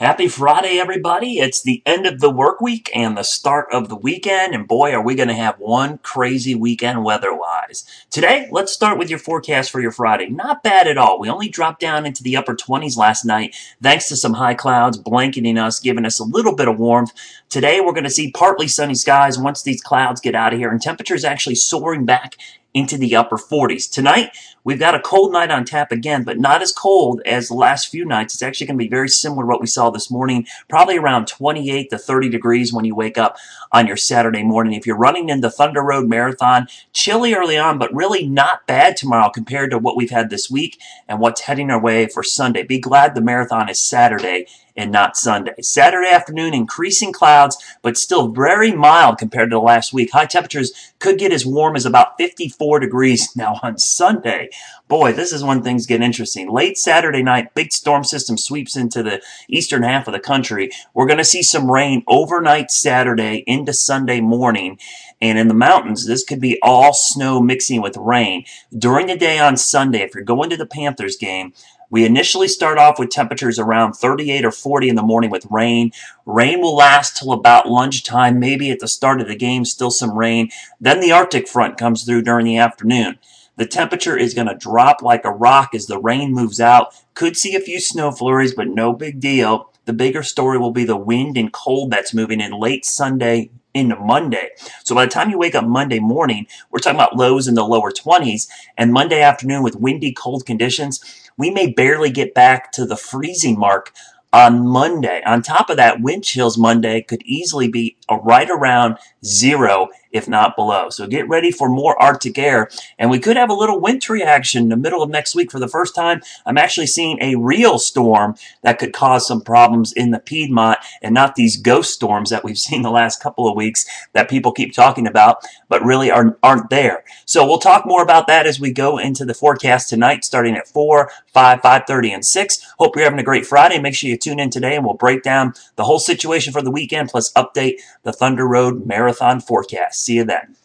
Happy Friday, everybody. It's the end of the work week and the start of the weekend, and boy, are we going to have one crazy weekend weather-wise. Today, let's start with your forecast for your Friday. Not bad at all. We only dropped down into the upper 20s last night, thanks to some high clouds blanketing us, giving us a little bit of warmth. Today, we're going to see partly sunny skies once these clouds get out of here, and temperatures actually soaring back into the upper 40s. Tonight, we've got a cold night on tap again, but not as cold as the last few nights. It's actually going to be very similar to what we saw this morning, probably around 28 to 30 degrees when you wake up on your Saturday morning. If you're running in the Thunder Road Marathon, chilly early on, but really not bad tomorrow compared to what we've had this week and what's heading our way for Sunday. Be glad the marathon is Saturday and not Sunday. Saturday afternoon, increasing clouds, but still very mild compared to the last week. High temperatures could get as warm as about 54 degrees now on Sunday. Boy, this is when things get interesting. Late Saturday night, big storm system sweeps into the eastern half of the country. We're going to see some rain overnight Saturday into Sunday morning. And in the mountains, this could be all snow mixing with rain. During the day on Sunday, if you're going to the Panthers game, we initially start off with temperatures around 38 or 40 in the morning with rain. Rain will last till about lunchtime, maybe at the start of the game, still some rain. Then the Arctic front comes through during the afternoon. The temperature is going to drop like a rock as the rain moves out. Could see a few snow flurries, but no big deal. The bigger story will be the wind and cold that's moving in late Sunday into Monday. So by the time you wake up Monday morning, we're talking about lows in the lower 20s, and Monday afternoon with windy, cold conditions, we may barely get back to the freezing mark on Monday. On top of that, wind chills Monday could easily be right around 0, if not below. So get ready for more Arctic air. And we could have a little wintry action in the middle of next week. For the first time, I'm actually seeing a real storm that could cause some problems in the Piedmont and not these ghost storms that we've seen the last couple of weeks that people keep talking about, but really aren't there. So we'll talk more about that as we go into the forecast tonight, starting at 4, 5, 5:30, and 6. Hope you're having a great Friday. Make sure you tune in today, and we'll break down the whole situation for the weekend, plus update the Thunder Road Marathon forecast. See you then.